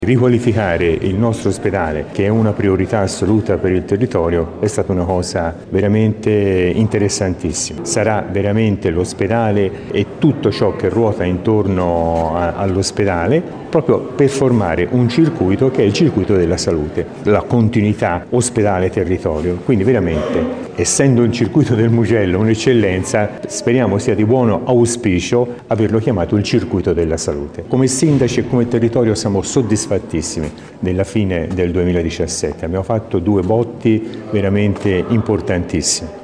Riqualificare il nostro ospedale, che è una priorità assoluta per il territorio, è stata una cosa veramente interessantissima. Sarà veramente l'ospedale e tutto ciò che ruota intorno all'ospedale, proprio per formare un circuito che è il circuito della salute, la continuità ospedale-territorio. Quindi veramente, essendo il circuito del Mugello un'eccellenza, speriamo sia di buono auspicio averlo chiamato il circuito della salute. Come sindaci e come territorio siamo soddisfatti della fine del 2017. Abbiamo fatto 2 botti veramente importantissimi.